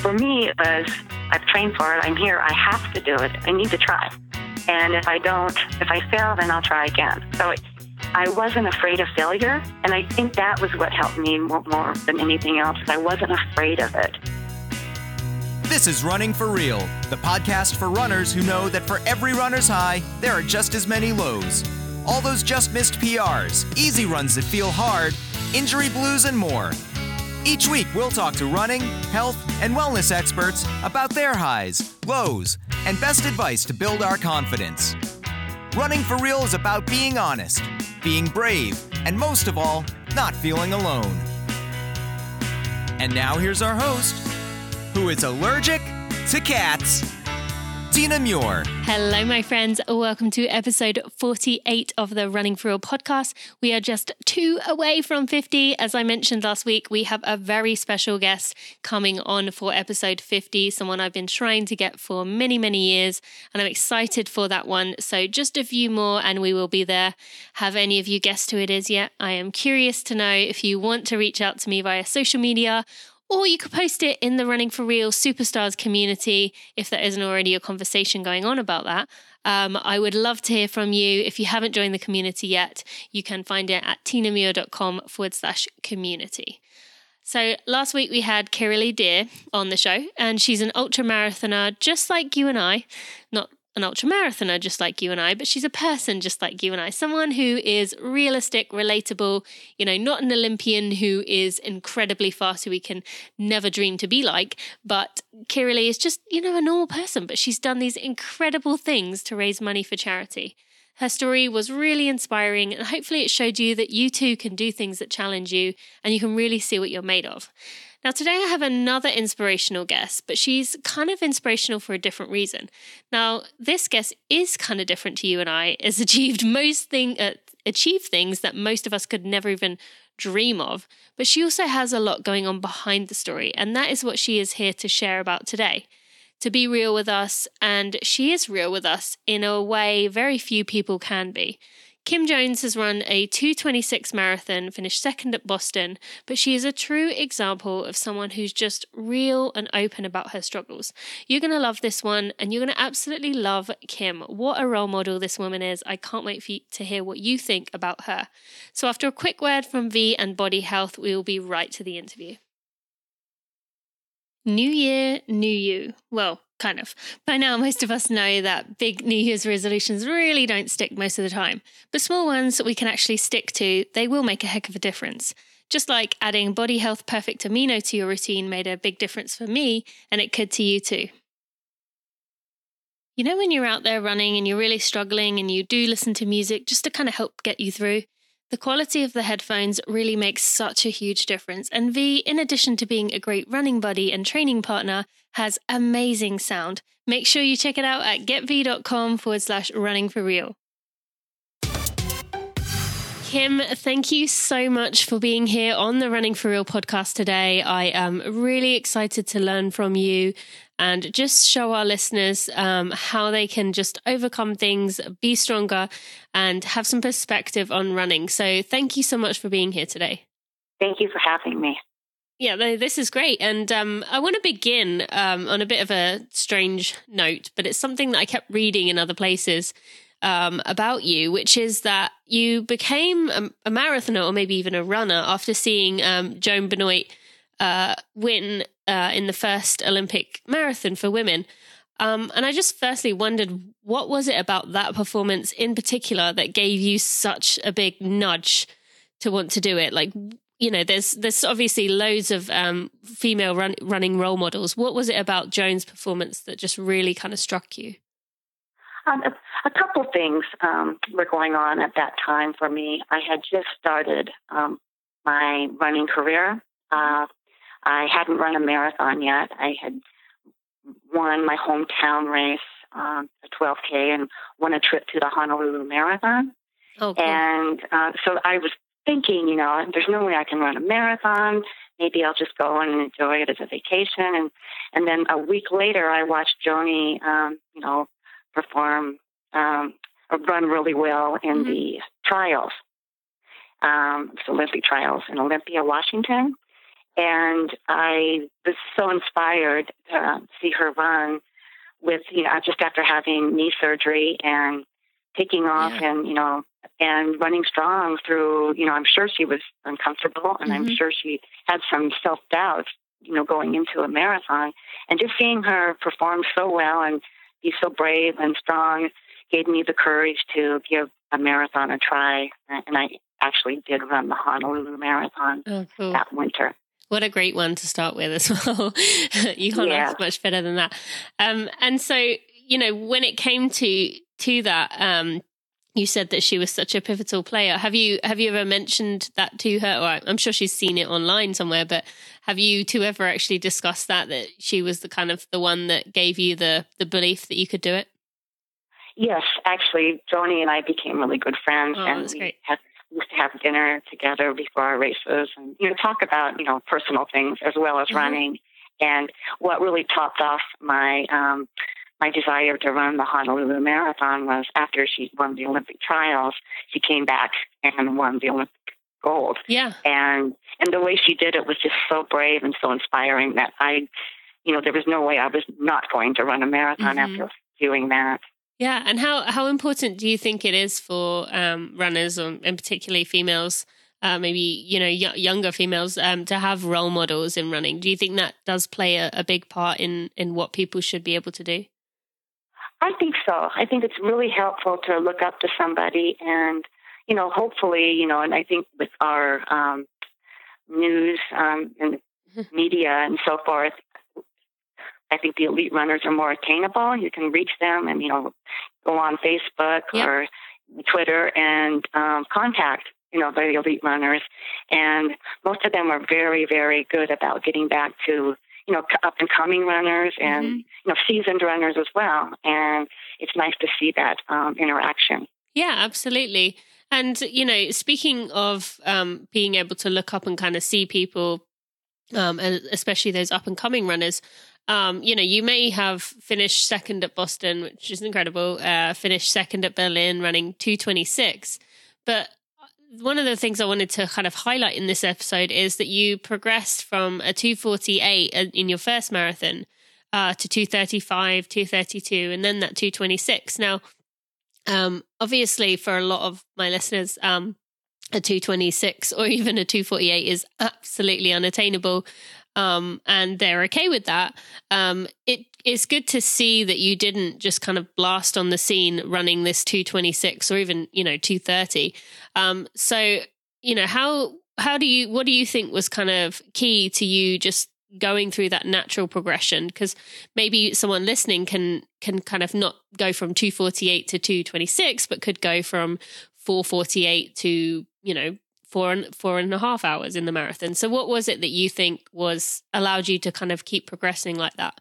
for me, it was, I've trained for it. I'm here. I have to do it. I need to try. And if I fail, then I'll try again. So I wasn't afraid of failure. And I think that was what helped me more than anything else. I wasn't afraid of it. This is Running for Real, the podcast for runners who know that for every runner's high, there are just as many lows. All those just missed PRs, easy runs that feel hard, injury blues, and more. Each week, we'll talk to running, health, and wellness experts about their highs, lows, and best advice to build our confidence. Running for Real is about being honest, being brave, and most of all, not feeling alone. And now here's our host, who is allergic to cats, Tina Muir. Hello, my friends. Welcome to episode 48 of the Running for Real podcast. We are just 2 away from 50. As I mentioned last week, we have a very special guest coming on for episode 50, someone I've been trying to get for many, many years, and I'm excited for that one. So just a few more and we will be there. Have any of you guessed who it is yet? I am curious to know. If you want to reach out to me via social media, or you could post it in the Running for Real Superstars community if there isn't already a conversation going on about that. I would love to hear from you. If you haven't joined the community yet, you can find it at tinamuir.com/community. So last week we had Kiralee Deer on the show, and she's an ultra marathoner just like you and I. Not an ultra marathoner just like you and I, but she's a person just like you and I. Someone who is realistic, relatable, not an Olympian who is incredibly fast, who we can never dream to be like. But Kiralee is just, a normal person, but she's done these incredible things to raise money for charity. Her story was really inspiring, and hopefully it showed you that you too can do things that challenge you, and you can really see what you're made of. Now, today I have another inspirational guest, but she's kind of inspirational for a different reason. Now, this guest is kind of different to you and I, has achieved things that most of us could never even dream of, but she also has a lot going on behind the story, and that is what she is here to share about today. To be real with us, and she is real with us in a way very few people can be. Kim Jones has run a 2:26 marathon, finished second at Boston, but she is a true example of someone who's just real and open about her struggles. You're going to love this one, and you're going to absolutely love Kim. What a role model this woman is. I can't wait for you to hear what you think about her. So after a quick word from V and Body Health, we will be right to the interview. New year, new you. Well, kind of. By now, most of us know that big New Year's resolutions really don't stick most of the time. But small ones that we can actually stick to, they will make a heck of a difference. Just like adding Body Health Perfect Amino to your routine made a big difference for me, and it could to you too. When you're out there running and you're really struggling and you do listen to music just to kind of help get you through, the quality of the headphones really makes such a huge difference. And V, in addition to being a great running buddy and training partner, has amazing sound. Make sure you check it out at getv.com/runningforreal. Kim, thank you so much for being here on the Running for Real podcast today. I am really excited to learn from you and just show our listeners how they can just overcome things, be stronger, and have some perspective on running. So thank you so much for being here today. Thank you for having me. Yeah, this is great. And I want to begin on a bit of a strange note, but it's something that I kept reading in other places about you, which is that you became a marathoner or maybe even a runner after seeing Joan Benoit win in the first Olympic marathon for women. And I just firstly wondered, what was it about that performance in particular that gave you such a big nudge to want to do it? Like, there's obviously loads of female running role models. What was it about Joan's performance that just really kind of struck you? A couple things were going on at that time for me. I had just started my running career. I hadn't run a marathon yet. I had won my hometown race, a 12K, and won a trip to the Honolulu Marathon. Okay. And so I was thinking, there's no way I can run a marathon. Maybe I'll just go and enjoy it as a vacation. And then a week later, I watched Joni, perform or run really well in the trials, the Olympic trials in Olympia, Washington. And I was so inspired to see her run with, just after having knee surgery and taking off and, and running strong through, I'm sure she was uncomfortable and I'm sure she had some self-doubt, going into a marathon. And just seeing her perform so well and be so brave and strong gave me the courage to give a marathon a try. And I actually did run the Honolulu Marathon that winter. What a great one to start with as well. You can't ask much better than that. And so, when it came to that, you said that she was such a pivotal player. Have you ever mentioned that to her? Or I'm sure she's seen it online somewhere, but have you two ever actually discussed that she was the one that gave you the belief that you could do it? Yes, actually, Joni and I became really good friends, and we used to have dinner together before our races, and talk about personal things as well as running. And what really topped off my my desire to run the Honolulu Marathon was after she won the Olympic trials, she came back and won the Olympic gold. Yeah, and the way she did it was just so brave and so inspiring that there was no way I was not going to run a marathon after doing that. Yeah, and how important do you think it is for runners, and particularly females, maybe younger females, to have role models in running? Do you think that does play a big part in what people should be able to do? I think so. I think it's really helpful to look up to somebody, and hopefully, and I think with our news and media and so forth, I think the elite runners are more attainable. You can reach them and, go on Facebook or Twitter and contact, the elite runners. And most of them are very, very good about getting back to, up and coming runners and, seasoned runners as well. And it's nice to see that interaction. Yeah, absolutely. And, speaking of being able to look up and kind of see people, especially those up and coming runners, you may have finished second at Boston, which is incredible, finished second at Berlin running 2:26. But one of the things I wanted to kind of highlight in this episode is that you progressed from a 2:48 in your first marathon to 2:35, 2:32, and then that 2:26. Now, obviously for a lot of my listeners, a 2:26 or even a 2:48 is absolutely unattainable. And they're okay with that. It's good to see that you didn't just kind of blast on the scene running this 2:26 or even, 2:30. So, what do you think was kind of key to you just going through that natural progression? Because maybe someone listening can kind of not go from 2:48 to 2:26, but could go from 4:48 to, 4.5 hours in the marathon. So what was it that you think allowed you to kind of keep progressing like that?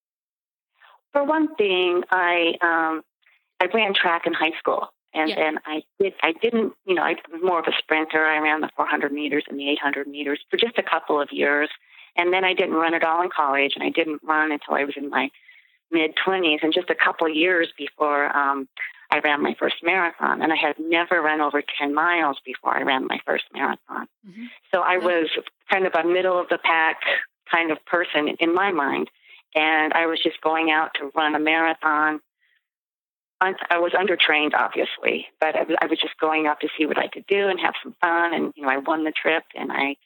For one thing, I ran track in high school, and then I didn't, I was more of a sprinter. I ran the 400 meters and the 800 meters for just a couple of years. And then I didn't run at all in college, and I didn't run until I was in my mid-20s, and just a couple of years before I ran my first marathon, and I had never run over 10 miles before I ran my first marathon. So I was kind of a middle of the pack kind of person in my mind. And I was just going out to run a marathon. I was undertrained, obviously, but I was just going out to see what I could do and have some fun. And, I won the trip, and I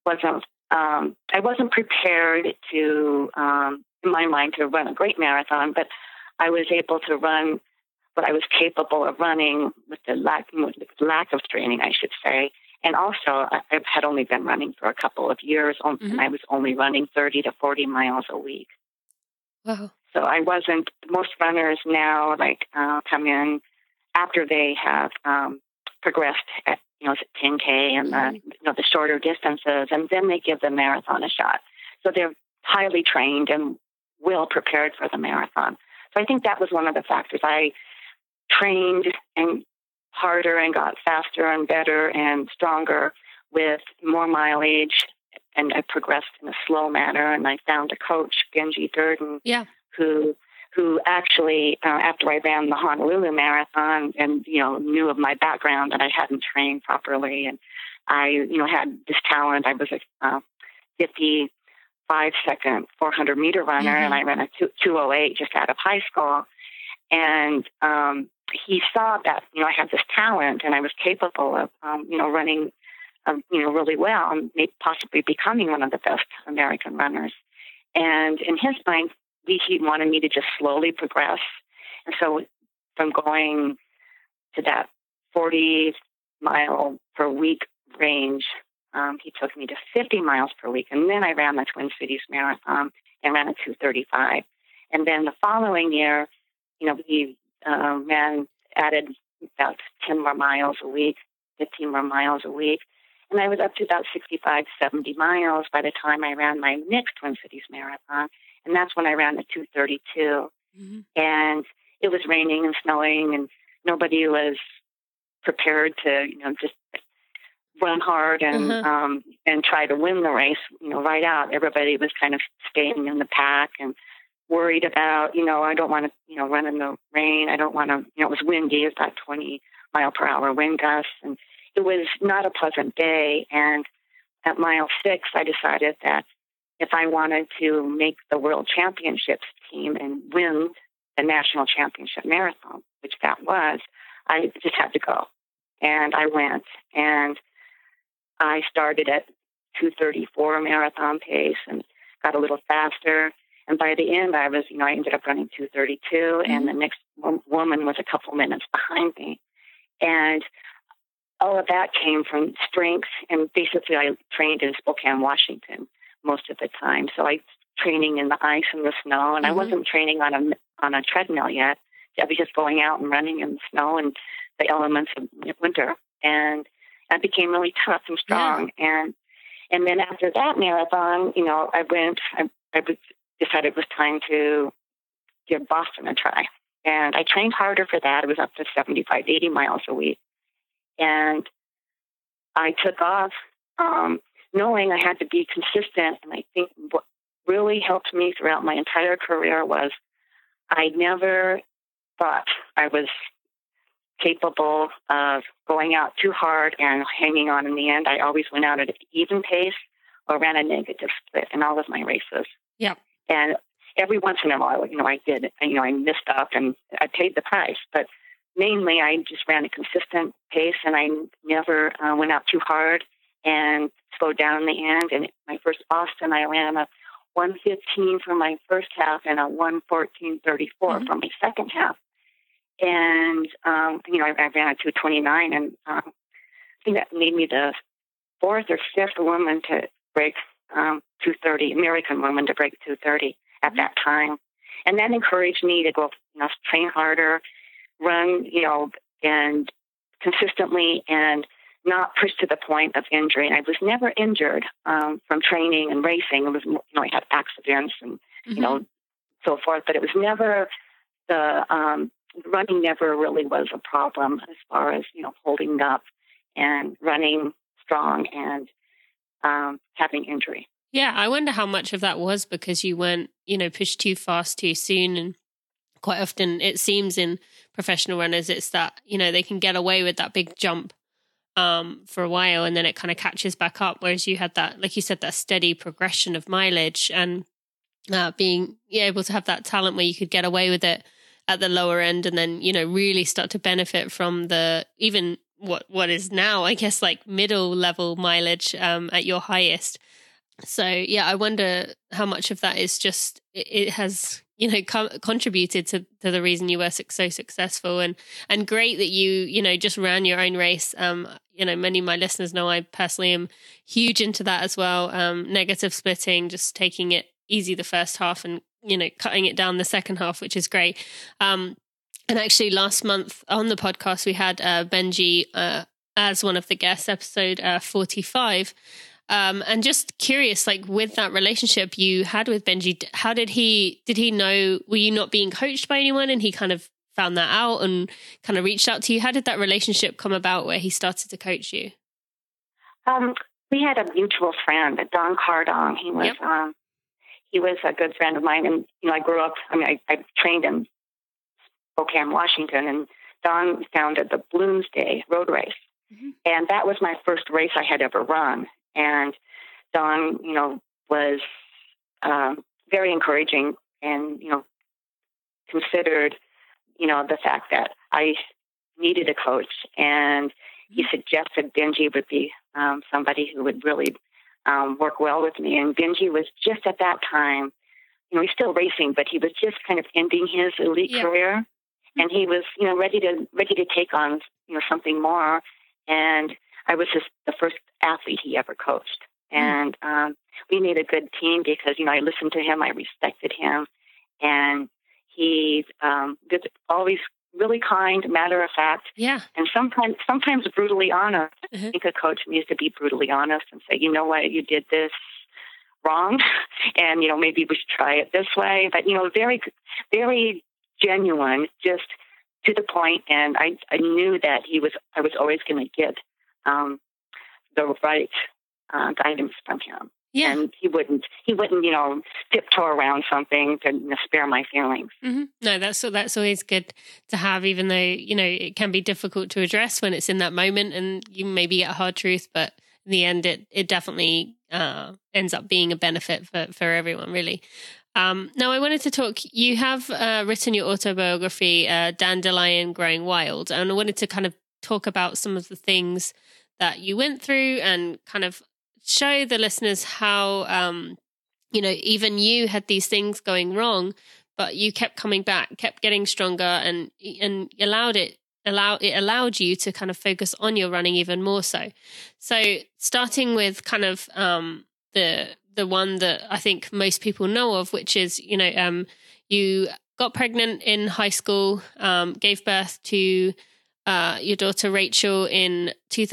wasn't prepared to, in my mind, to run a great marathon, but I was able to run what I was capable of running with the lack of training, I should say. And also, I had only been running for a couple of years, and I was only running 30 to 40 miles a week. Wow. So I wasn't, most runners now, come in after they have progressed at, 10K and the shorter distances, and then they give the marathon a shot. So they're highly trained and well prepared for the marathon. So I think that was one of the factors. I trained and harder and got faster and better and stronger with more mileage, and I progressed in a slow manner. And I found a coach, Genji Durden, who actually, after I ran the Honolulu Marathon and, knew of my background that I hadn't trained properly, and I, had this talent. I was 55-second 400-meter runner, and I ran a 2:08 just out of high school. And he saw that, I had this talent and I was capable of, running, really well and possibly becoming one of the best American runners. And in his mind, he wanted me to just slowly progress. And so from going to that 40-mile-per-week range, he took me to 50 miles per week. And then I ran the Twin Cities Marathon and ran a 2:35. And then the following year, we added about 10 more miles a week, 15 more miles a week. And I was up to about 65, 70 miles by the time I ran my next Twin Cities Marathon. And that's when I ran the 2:32. And it was raining and snowing, and nobody was prepared to, just run hard and try to win the race, right out. Everybody was kind of staying in the pack and worried about, I don't want to, run in the rain. I don't want to, it was windy. It was about 20-mile-per-hour wind gusts. And it was not a pleasant day. And at mile 6, I decided that if I wanted to make the World Championships team and win the National Championship Marathon, which that was, I just had to go. And I went. And I started at 2:34 marathon pace and got a little faster. And by the end, I ended up running 2:32, and the next woman was a couple minutes behind me. And all of that came from strength. And basically, I trained in Spokane, Washington most of the time. So I was training in the ice and the snow, and I wasn't training on a treadmill yet. I was just going out and running in the snow and the elements of winter. And I became really tough and strong. Yeah. And then after that marathon, I decided it was time to give Boston a try. And I trained harder for that. It was up to 75, 80 miles a week. And I took off knowing I had to be consistent. And I think what really helped me throughout my entire career was I never thought I was capable of going out too hard and hanging on in the end. I always went out at an even pace or ran a negative split in all of my races. Yeah. And every once in a while, I did, I missed up and I paid the price. But mainly, I just ran a consistent pace, and I never went out too hard and slowed down in the end. And my first Boston, I ran a 1:15 for my first half and a 1:14:34 for my second half. And, I ran a 2:29, and I think that made me the 4th or 5th woman to break 2:30, American woman to break 2:30 at that time. And that encouraged me to go, train harder, run, and consistently, and not push to the point of injury. And I was never injured from training and racing. It was, I had accidents and, so forth, but it was never running never really was a problem as far as, holding up and running strong and having injury. Yeah, I wonder how much of that was because you weren't, pushed too fast too soon. And quite often it seems in professional runners, it's that, they can get away with that big jump for a while and then it kind of catches back up. Whereas you had that, like you said, that steady progression of mileage and being able to have that talent where you could get away with it at the lower end and then, really start to benefit from the even what is now, I guess, like middle level mileage at your highest. So, yeah, I wonder how much of that is just it has, contributed to the reason you were so successful and great that you just ran your own race. Many of my listeners know I personally am huge into that as well. Negative splitting, just taking it easy the first half and, cutting it down the second half, which is great. And actually last month on the podcast, we had Benji as one of the guests, episode 45. And just curious, like with that relationship you had with Benji, how did he know, were you not being coached by anyone and he kind of found that out and kind of reached out to you? How did that relationship come about where he started to coach you? We had a mutual friend, Don Cardong. He was a good friend of mine. And, I grew up, I trained in Spokane, Washington, and Don founded the Bloomsday Road Race. And that was my first race I had ever run. And Don, was very encouraging, and considered the fact that I needed a coach, and he suggested Benji would be somebody who would really work well with me. And Benji was just at that time, he's still racing, but he was just kind of ending his elite career, and he was ready to take on something more. And I was the first athlete he ever coached, and we made a good team because I listened to him, I respected him, and he was always really kind, matter of fact, and sometimes brutally honest. I think a coach needs to be brutally honest and say, you know what, you did this wrong, and maybe we should try it this way. But very, very genuine, just to the point. And I knew that I was always going to get the right guidance from him. Yeah. And he wouldn't, tiptoe around something to spare my feelings. Mm-hmm. No, that's always good to have, even though, it can be difficult to address when it's in that moment and you maybe get a hard truth, but in the end, it definitely ends up being a benefit for everyone, really. Now, I wanted to talk, you have written your autobiography, Dandelion Growing Wild, and I wanted to kind of talk about some of the things that you went through and kind of show the listeners how, even you had these things going wrong, but you kept coming back, kept getting stronger, and it allowed you to kind of focus on your running even more so. So starting with kind of the one that I think most people know of, which is, you got pregnant in high school, gave birth to your daughter Rachel in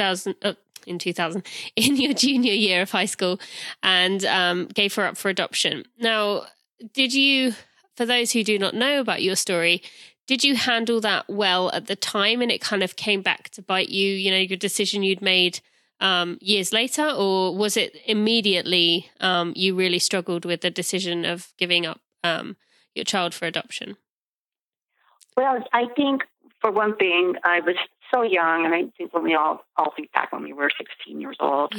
your junior year of high school, and gave her up for adoption. Now, for those who do not know about your story, did you handle that well at the time and it kind of came back to bite you, your decision you'd made years later, or was it immediately you really struggled with the decision of giving up your child for adoption? Well, I think for one thing, I was so young, and I think when we all think back when we were 16 years old,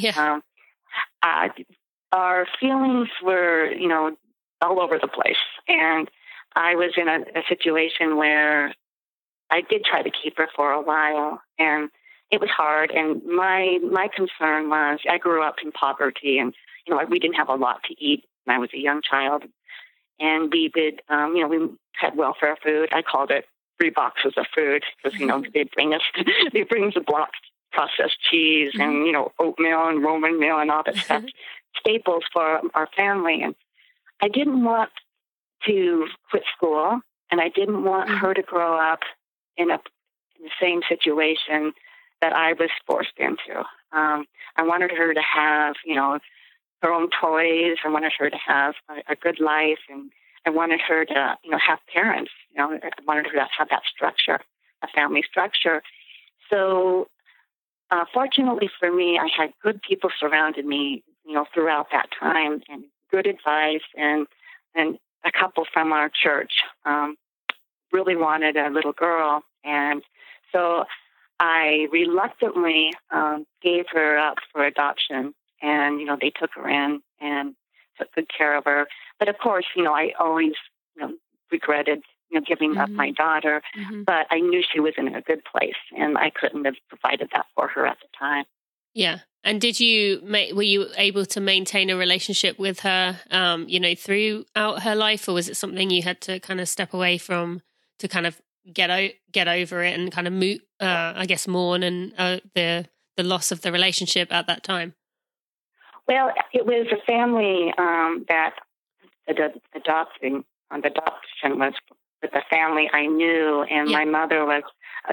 our feelings were, all over the place. And I was in a situation where I did try to keep her for a while, and it was hard. And my concern was, I grew up in poverty, and we didn't have a lot to eat when I was a young child, and we would, we had welfare food. I called it 3 boxes of food because they bring us the block processed cheese and oatmeal and Roman meal and all that stuff, staples for our family. And I didn't want to quit school, and I didn't want her to grow up in the same situation that I was forced into. I wanted her to have her own toys. I wanted her to have a good life, and I wanted her to have parents. I wanted her to have that structure, a family structure. So fortunately for me, I had good people surrounding me, throughout that time, and good advice, and a couple from our church really wanted a little girl. And so I reluctantly gave her up for adoption, and, they took her in and took good care of her. But of course, I always, regretted, giving up my daughter, but I knew she was in a good place, and I couldn't have provided that for her at the time. Yeah. And were you able to maintain a relationship with her, throughout her life, or was it something you had to kind of step away from to kind of get over it and kind of mourn and the loss of the relationship at that time? Well, it was a family that the adoption was with a family I knew, and my mother was,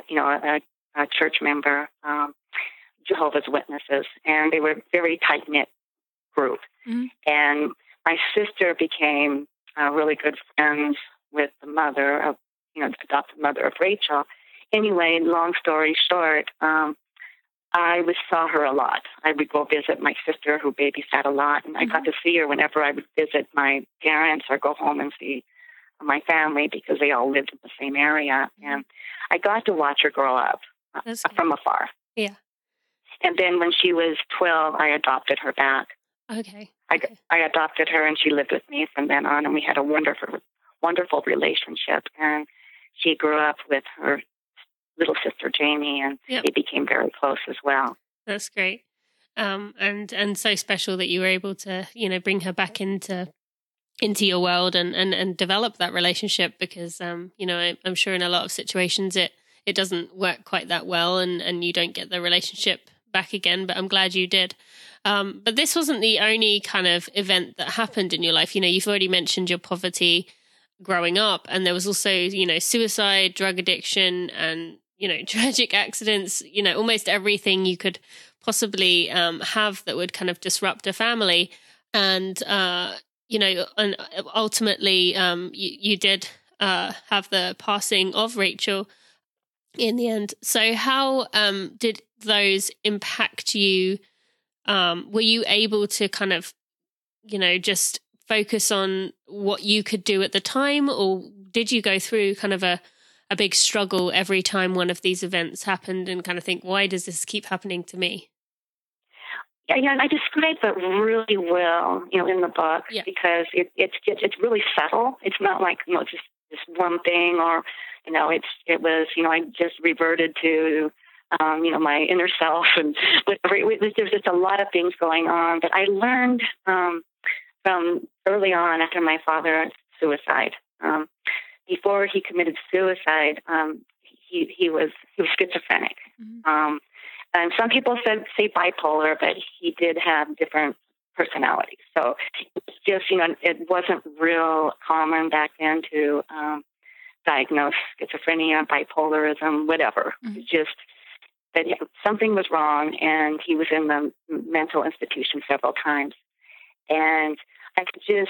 a church member, Jehovah's Witnesses, and they were a very tight-knit group. And my sister became really good friends with the mother of, the adopted mother of Rachel. Anyway, long story short, I saw her a lot. I would go visit my sister who babysat a lot, and I got to see her whenever I would visit my parents or go home and see my family because they all lived in the same area. And I got to watch her grow up from afar. Yeah. And then when she was 12, I adopted her back. Okay. I adopted her, and she lived with me from then on, and we had a wonderful relationship. And she grew up with her little sister Jamie, and they became very close as well. That's great. And so special that you were able to, bring her back into your world and develop that relationship, because I'm sure in a lot of situations it doesn't work quite that well, and you don't get the relationship back again, but I'm glad you did. But this wasn't the only kind of event that happened in your life. You've already mentioned your poverty growing up, and there was also, suicide, drug addiction, and, tragic accidents, almost everything you could possibly have that would kind of disrupt a family. And, and ultimately you did have the passing of Rachel in the end. So how did those impact you? Were you able to kind of, just focus on what you could do at the time, or did you go through kind of a big struggle every time one of these events happened and kind of think, why does this keep happening to me? Yeah, I describe it really well, in the book, because it's really subtle. It's not like, just this one thing, or, it was, I just reverted to, my inner self and whatever. There's just a lot of things going on. But I learned from early on after my father's suicide. Before he committed suicide, he was schizophrenic. Mm-hmm. And some people say bipolar, but he did have different personalities. So it's just, it wasn't real common back then to diagnose schizophrenia, bipolarism, whatever. Mm-hmm. It's just that something was wrong, and he was in the mental institution several times. And I could just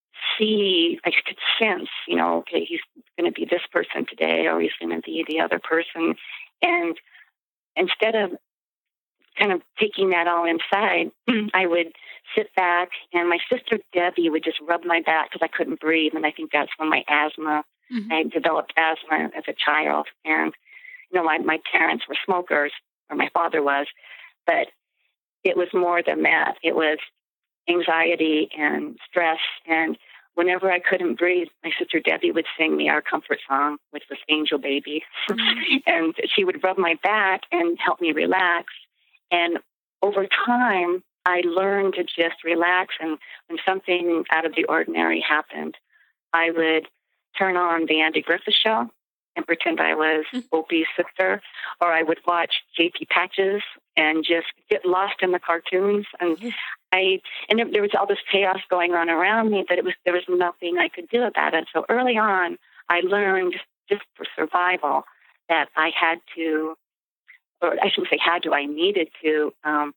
I could sense, okay, he's going to be this person today, or he's going to be the other person. And instead of kind of taking that all inside, I would sit back, and my sister Debbie would just rub my back because I couldn't breathe. And I think that's when my asthma, I developed asthma as a child. And, my parents were smokers, or my father was, but it was more than that. It was anxiety and stress. And whenever I couldn't breathe, my sister Debbie would sing me our comfort song, which was Angel Baby. Mm-hmm. And she would rub my back and help me relax. And over time, I learned to just relax. And when something out of the ordinary happened, I would turn on the Andy Griffith Show and pretend I was Opie's sister, or I would watch J.P. Patches and just get lost in the cartoons. And there was all this chaos going on around me, but there was nothing I could do about it. So early on, I learned, just for survival, that I had to, or I shouldn't say had to, I needed to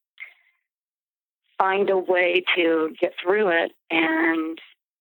find a way to get through it. And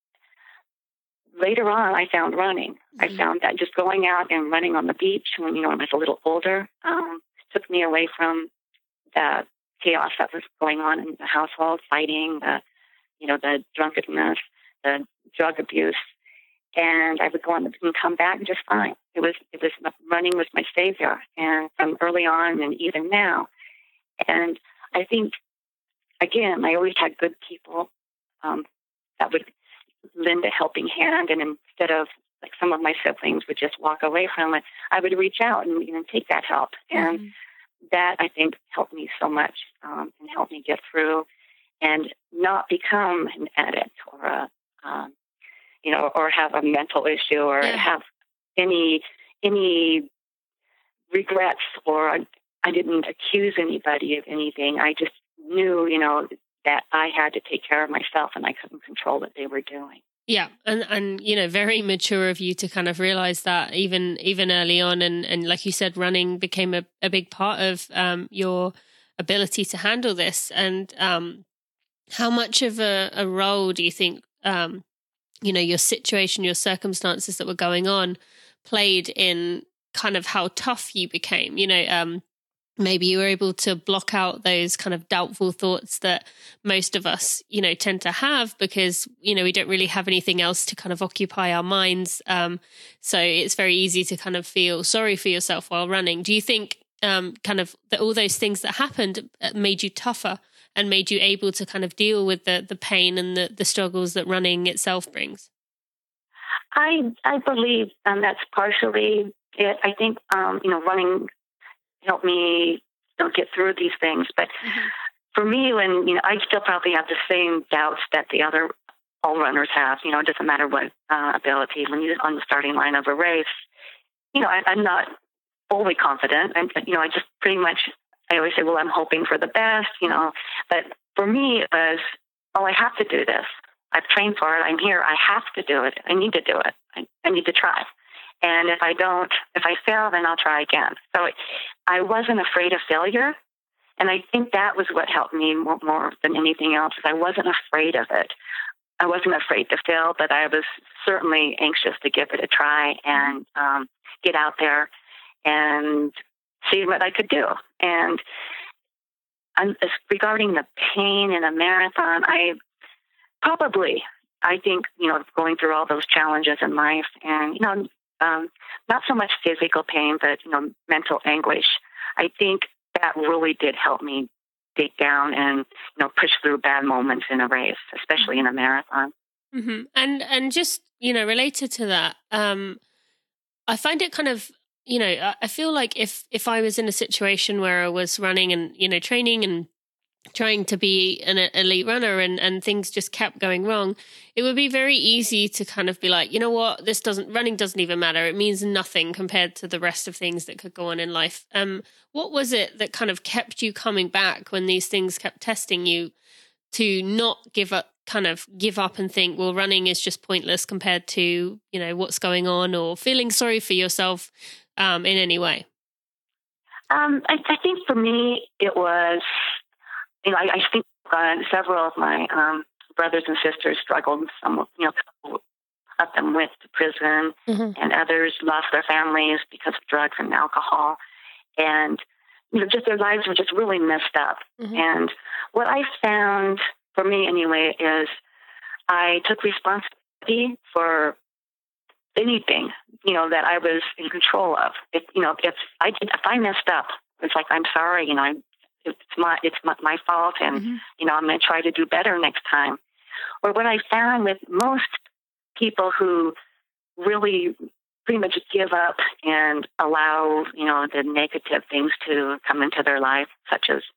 later on, I found running. Mm-hmm. I found that just going out and running on the beach when I was a little older took me away from the chaos that was going on in the household, fighting, the drunkenness, the drug abuse. And I would go on and come back just fine. It was running was my savior, and from early on and even now. And I think, again, I always had good people that would lend a helping hand, and instead of like some of my siblings would just walk away from it, I would reach out and take that help. And that, I think, helped me so much and helped me get through and not become an addict or or have a mental issue or have any regrets, or I didn't accuse anybody of anything. I just knew, that I had to take care of myself and I couldn't control what they were doing. Yeah. And very mature of you to kind of realize that even early on. And like you said, running became a big part of your ability to handle this. And how much of a role do you think, your situation, your circumstances that were going on played in kind of how tough you became? Maybe you were able to block out those kind of doubtful thoughts that most of us, tend to have because, we don't really have anything else to kind of occupy our minds. So it's very easy to kind of feel sorry for yourself while running. Do you think kind of that all those things that happened made you tougher and made you able to kind of deal with the pain and the struggles that running itself brings? I believe that's partially it. I think, running helped me get through these things. But for me, when, I still probably have the same doubts that the other all runners have, it doesn't matter what ability. When you're on the starting line of a race, I'm not fully confident. I just pretty much, I always say, well, I'm hoping for the best, But for me, it was, I have to do this. I've trained for it. I'm here. I have to do it. I need to do it. I need to try. And if I fail, then I'll try again. So I wasn't afraid of failure. And I think that was what helped me more than anything else. I wasn't afraid of it. I wasn't afraid to fail, but I was certainly anxious to give it a try and get out there and see what I could do. And regarding the pain in a marathon, I think, going through all those challenges in life and, not so much physical pain, but, mental anguish. I think that really did help me dig down and, push through bad moments in a race, especially in a marathon. Mm-hmm. And just, related to that, I find it kind of, I feel like if I was in a situation where I was running and, training and trying to be an elite runner and things just kept going wrong, it would be very easy to kind of be like, you know what, running doesn't even matter. It means nothing compared to the rest of things that could go on in life. What was it that kind of kept you coming back when these things kept testing you to not give up and think, well, running is just pointless compared to, what's going on, or feeling sorry for yourself in any way? I think for me, it was, I think several of my brothers and sisters struggled. Some, a couple of them went to prison, and others lost their families because of drugs and alcohol. And, just their lives were just really messed up. And what I found, for me anyway, is I took responsibility for anything, that I was in control of. If I messed up, it's like, I'm sorry, it's my fault, and I'm going to try to do better next time. Or what I found with most people who really pretty much give up and allow the negative things to come into their life, such as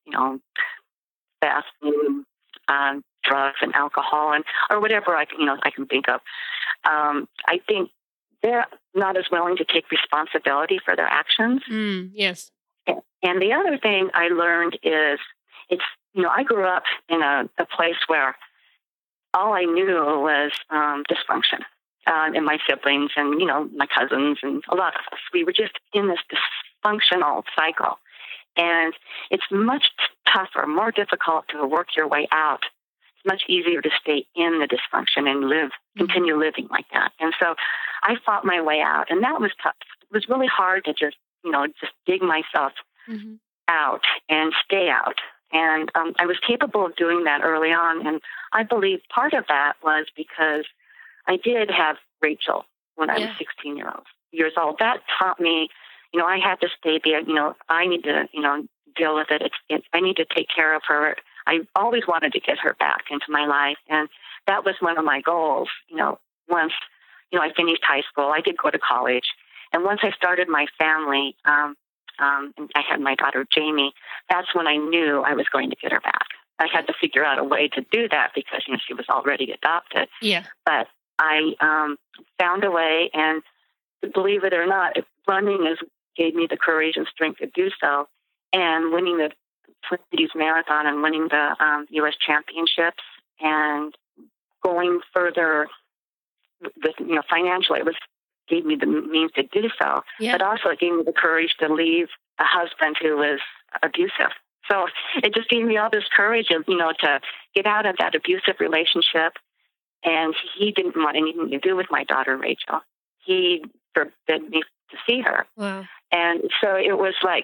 fast food, drugs and alcohol, or whatever I can think of. I think they're not as willing to take responsibility for their actions. Yes. And the other thing I learned is I grew up in a place where all I knew was dysfunction. And my siblings and, my cousins and a lot of us, we were just in this dysfunctional cycle. And it's much tougher, more difficult to work your way out. It's much easier to stay in the dysfunction and continue living like that. And so I fought my way out, and that was tough. It was really hard to just dig myself out and stay out. And I was capable of doing that early on. And I believe part of that was because I did have Rachel when I was 16 years old. That taught me, I had to stay there. I need to, deal with it. I need to take care of her. I always wanted to get her back into my life. And that was one of my goals. Once, I finished high school, I did go to college. And once I started my family, and I had my daughter, Jamie, that's when I knew I was going to get her back. I had to figure out a way to do that because, she was already adopted. Yeah. But I found a way, and believe it or not, running gave me the courage and strength to do so. And winning the Twin Cities Marathon and winning the U.S. Championships and going further with, financially, gave me the means to do so. Yeah. But also it gave me the courage to leave a husband who was abusive. So it just gave me all this courage of, to get out of that abusive relationship. And he didn't want anything to do with my daughter, Rachel. He forbid me to see her. Wow. And so it was like,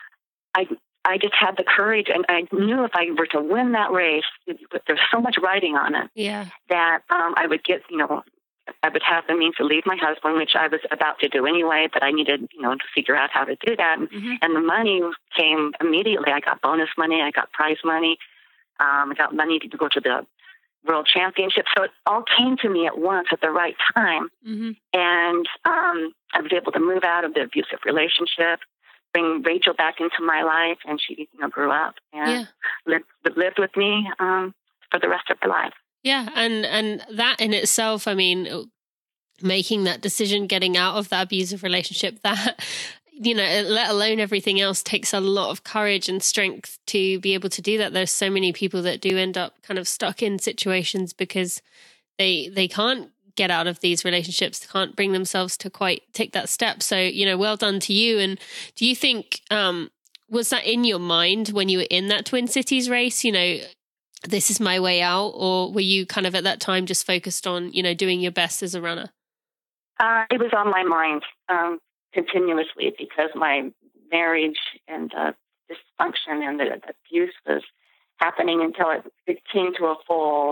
I just had the courage, and I knew if I were to win that race, there's so much riding on it, that I would get, I would have the means to leave my husband, which I was about to do anyway, but I needed, to figure out how to do that. And the money came immediately. I got bonus money. I got prize money. I got money to go to the World Championship. So it all came to me at once at the right time. Mm-hmm. And I was able to move out of the abusive relationship, bring Rachel back into my life, and she grew up and lived with me for the rest of her life. Yeah, and that in itself, I mean, making that decision, getting out of that abusive relationship, that, let alone everything else, takes a lot of courage and strength to be able to do that. There's so many people that do end up kind of stuck in situations because they can't get out of these relationships, can't bring themselves to quite take that step. So, well done to you. And do you think, was that in your mind when you were in that Twin Cities race, this is my way out? Or were you kind of at that time just focused on, doing your best as a runner? It was on my mind continuously because my marriage and dysfunction and the abuse was happening until it came to a full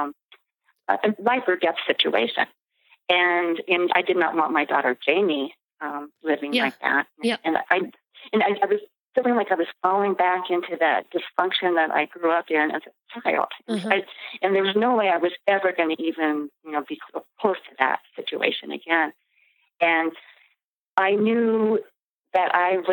life or death situation. And I did not want my daughter Jamie living like that. Yeah. And I was feeling like I was falling back into that dysfunction that I grew up in as a child. And there was no way I was ever going to even, be close to that situation again. And I knew that I was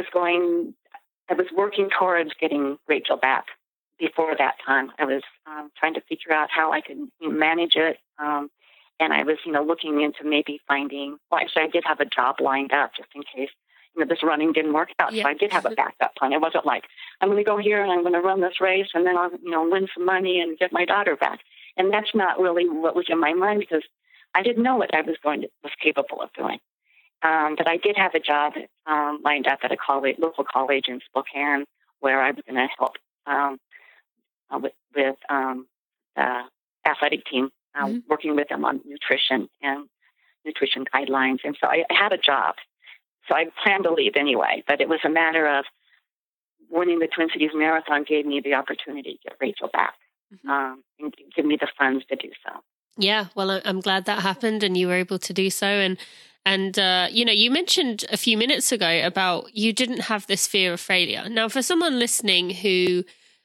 working towards getting Rachel back before that time. I was trying to figure out how I could manage it. And I was, looking into maybe finding, actually I did have a job lined up just in case this running didn't work out. Yeah. So I did have a backup plan. It wasn't like, I'm going to go here and I'm going to run this race and then I'll, win some money and get my daughter back. And that's not really what was in my mind because I didn't know what I was capable of doing. But I did have a job lined up at a local college in Spokane where I was going to help with the athletic team, working with them on nutrition and nutrition guidelines. And so I had a job. So I planned to leave anyway, but it was a matter of winning the Twin Cities Marathon gave me the opportunity to get Rachel back and give me the funds to do so. Yeah, well, I'm glad that happened and you were able to do so. And you mentioned a few minutes ago about you didn't have this fear of failure. Now, for someone listening who,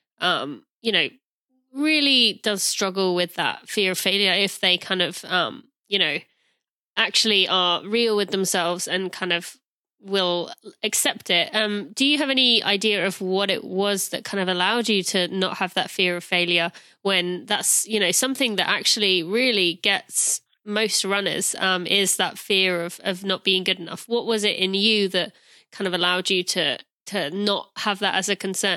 really does struggle with that fear of failure, if they kind of, actually are real with themselves and kind of will accept it. Do you have any idea of what it was that kind of allowed you to not have that fear of failure when that's, something that actually really gets most runners, is that fear of not being good enough? What was it in you that kind of allowed you to not have that as a concern?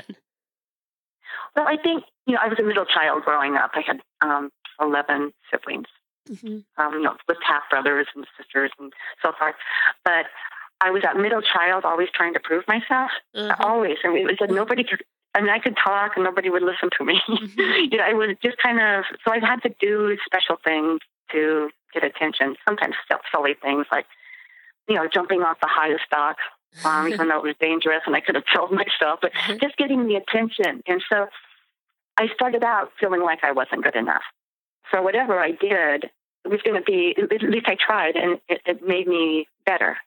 Well, I think, I was a middle child growing up. I had 11 siblings, with half brothers and sisters and so forth. But I was that middle child always trying to prove myself, always. I mean, it was like nobody could, I could talk and nobody would listen to me. I was just kind of, so I had to do special things to get attention, sometimes silly things like, jumping off the highest dock, even though it was dangerous and I could have killed myself, but just getting the attention. And so I started out feeling like I wasn't good enough. So whatever I did, it was going to be, at least I tried, and it made me better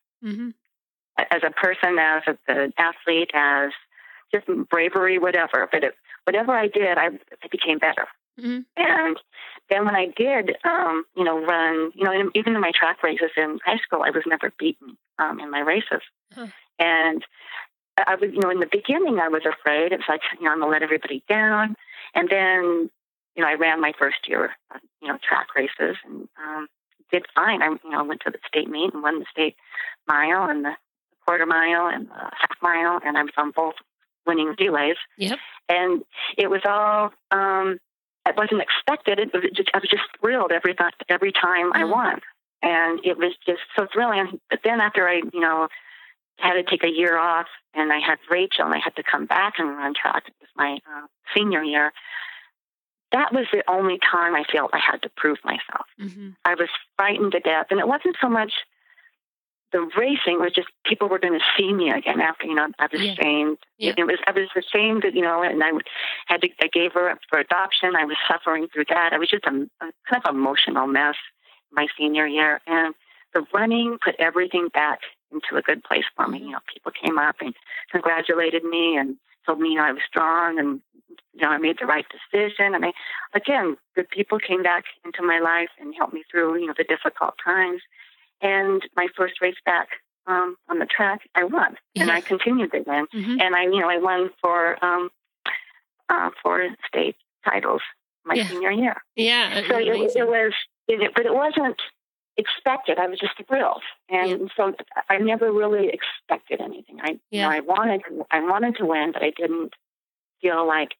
as a person, as an athlete, as just bravery, whatever. But whatever I did, I became better. And then when I did, run, even in my track races in high school, I was never beaten in my races. And I was, in the beginning, I was afraid. It's like, I'm going to let everybody down. And then, I ran my first year, track races and did fine. I went to the state meet and won the state mile and the quarter mile and the half mile. And I was on both winning relays. Yep. And it was all, it wasn't expected. I was just thrilled every time I won. And it was just so thrilling. But then after I, had to take a year off and I had Rachel and I had to come back and run track. It was my senior year. That was the only time I felt I had to prove myself. I was frightened to death. And it wasn't so much the racing, it was just people were going to see me again after, I was ashamed. I was ashamed that, and I gave her up for adoption. I was suffering through that. I was just a kind of emotional mess my senior year. And the running put everything back into a good place for me. People came up and congratulated me and told me, I was strong and I made the right decision. And again, good people came back into my life and helped me through, the difficult times. And my first race back on the track, I won, and I continued to win. Mm-hmm. And I won for 4 state titles my senior year. Yeah. So but it wasn't expected. I was just thrilled, and so I never really expected anything. I wanted to win, but I didn't feel like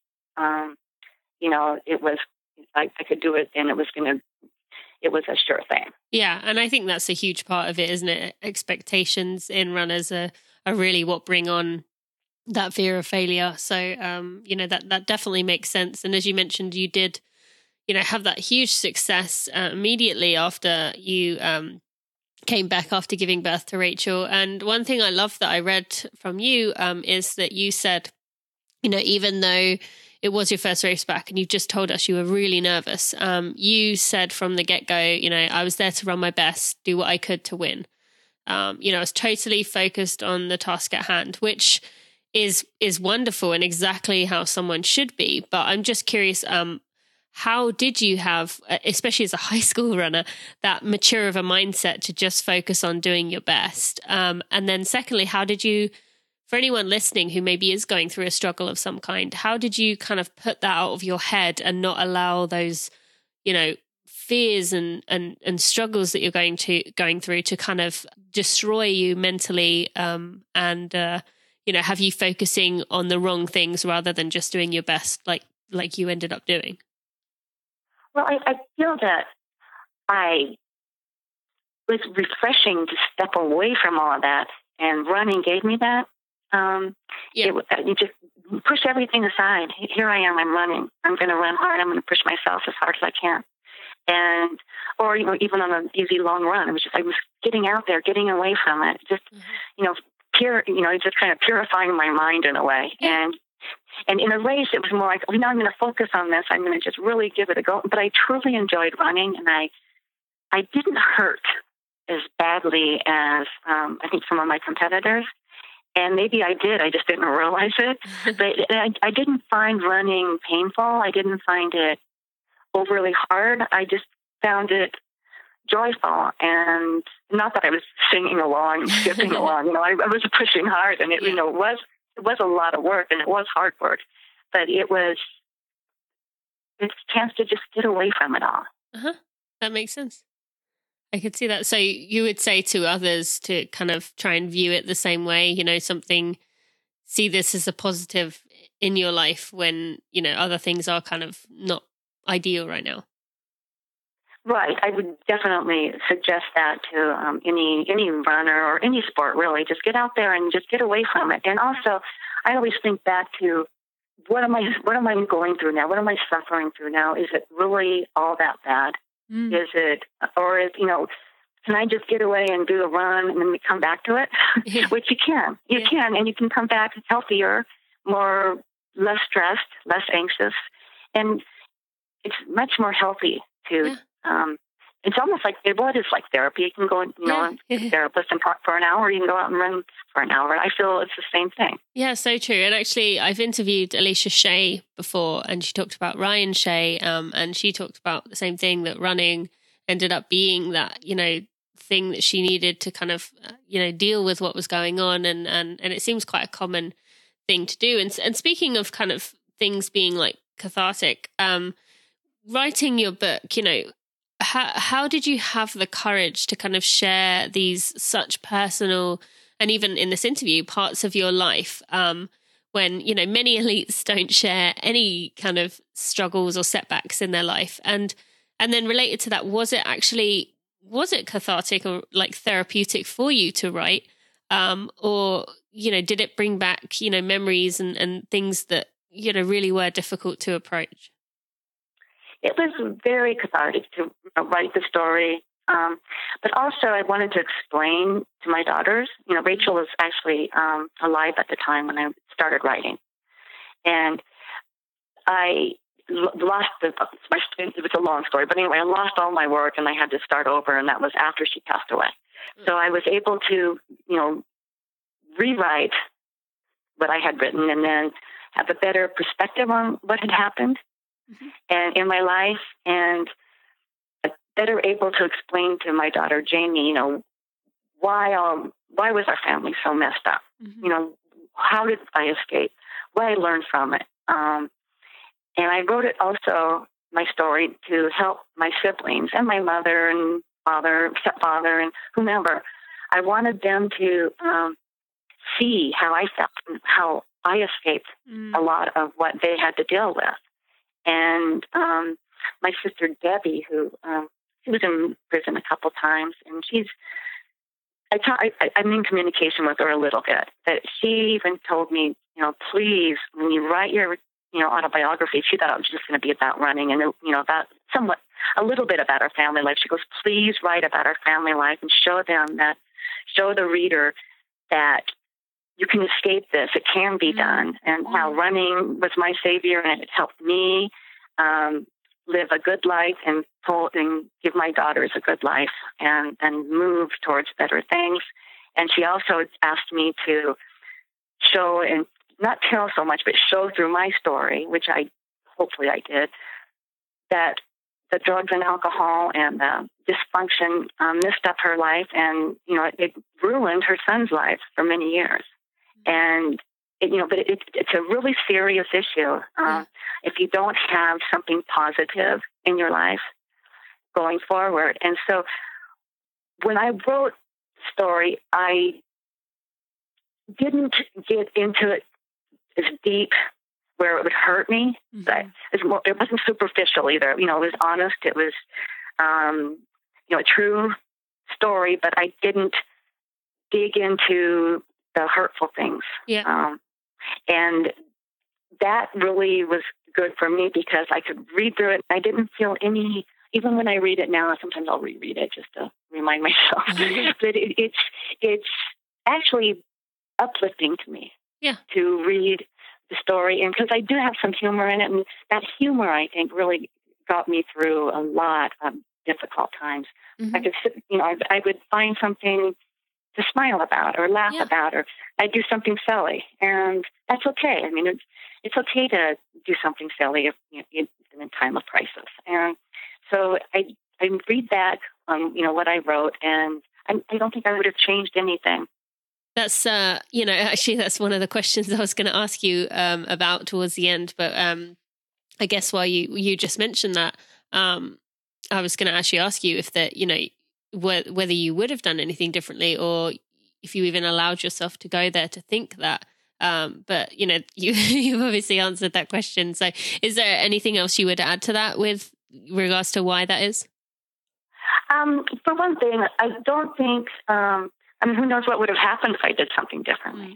it was like I could do it, and it was a sure thing. Yeah, and I think that's a huge part of it, isn't it? Expectations in runners are really what bring on that fear of failure. So that definitely makes sense. And as you mentioned, you did have that huge success immediately after you came back after giving birth to Rachel. And one thing I love that I read from you is that you said, even though it was your first race back and you've just told us you were really nervous, you said from the get-go, I was there to run my best, do what I could to win. I was totally focused on the task at hand, which is wonderful and exactly how someone should be. But I'm just curious, how did you have, especially as a high school runner, that mature of a mindset to just focus on doing your best? And then secondly, how did you, for anyone listening who maybe is going through a struggle of some kind, how did you kind of put that out of your head and not allow those, fears and struggles that you're going through to kind of destroy you mentally and have you focusing on the wrong things rather than just doing your best like you ended up doing? Well, I feel that it was refreshing to step away from all of that, and running gave me that. You just push everything aside. Here I am, I'm running. I'm going to run hard. I'm going to push myself as hard as I can. Or even on an easy long run, I was getting out there, getting away from it. Just, just kind of purifying my mind in a way. And in a race, it was more like, now I'm going to focus on this. I'm going to just really give it a go. But I truly enjoyed running, and I didn't hurt as badly as I think some of my competitors. And maybe I did. I just didn't realize it. But I didn't find running painful. I didn't find it overly hard. I just found it joyful. And not that I was singing along, skipping along. I was pushing hard, and it was a lot of work, and it was hard work. But it's a chance to just get away from it all. Uh-huh. That makes sense. I could see that. So you would say to others to kind of try and view it the same way, see this as a positive in your life when, other things are kind of not ideal right now. Right. I would definitely suggest that to any runner or any sport, really. Just get out there and just get away from it. And also, I always think back to what am I going through now? What am I suffering through now? Is it really all that bad? Mm. Is it, or is, can I just get away and do a run and then come back to it? Yeah. Which you can. You can, and you can come back healthier, less stressed, less anxious. And it's much more healthy to, it's almost like, it's like therapy. You can go, to a therapist and talk for an hour. You can go out and run for an hour. I feel it's the same thing. Yeah, so true. And actually, I've interviewed Alicia Shea before, and she talked about Ryan Shea, and she talked about the same thing, that running ended up being that, thing that she needed to kind of, deal with what was going on. And it seems quite a common thing to do. And speaking of kind of things being like cathartic, writing your book, how did you have the courage to kind of share these such personal, and even in this interview, parts of your life when, many elites don't share any kind of struggles or setbacks in their life? And then related to that, was it cathartic or like therapeutic for you to write? Or, did it bring back, memories and things that, really were difficult to approach? It was very cathartic to write the story. But also I wanted to explain to my daughters, Rachel was actually alive at the time when I started writing. And I lost it was a long story, but anyway, I lost all my work and I had to start over, and that was after she passed away. So I was able to, rewrite what I had written and then have a better perspective on what had happened and in my life, and better able to explain to my daughter Jamie, why was our family so messed up? How did I escape? What I learned from it. And I wrote it also, my story, to help my siblings and my mother and father, stepfather, and whomever. I wanted them to see how I felt and how I escaped a lot of what they had to deal with. And my sister Debbie, who she was in prison a couple times, and I'm in communication with her a little bit. That she even told me, please, when you write your autobiography, she thought it was just going to be about running and about a little bit about our family life. She goes, please write about our family life and show the reader that you can escape this. It can be done, and how running was my savior, and it helped me live a good life and give my daughters a good life and move towards better things. And she also asked me to show, and not tell so much, but show through my story, which hopefully I did, that the drugs and alcohol and the dysfunction messed up her life, and it ruined her son's life for many years. And but it's a really serious issue. If you don't have something positive in your life going forward. And so when I wrote the story, I didn't get into it as deep where it would hurt me. But it wasn't superficial either. It was honest. It was, a true story, but I didn't dig into the hurtful things. Yeah. And that really was good for me because I could read through it. I didn't feel any, even when I read it now, sometimes I'll reread it just to remind myself. But it's actually uplifting to me to read the story. And because I do have some humor in it, and that humor, I think, really got me through a lot of difficult times. I could sit, I would find something to smile about or laugh about, or I'd do something silly, and that's okay. I mean, it's okay to do something silly if in a time of crisis. And so I read back on what I wrote, and I don't think I would have changed anything. That's actually that's one of the questions I was going to ask you about towards the end, but I guess while you just mentioned that, I was going to actually ask you if that whether you would have done anything differently, or if you even allowed yourself to go there to think that. But you've obviously answered that question. So is there anything else you would add to that with regards to why that is? For one thing, I don't think, who knows what would have happened if I did something differently.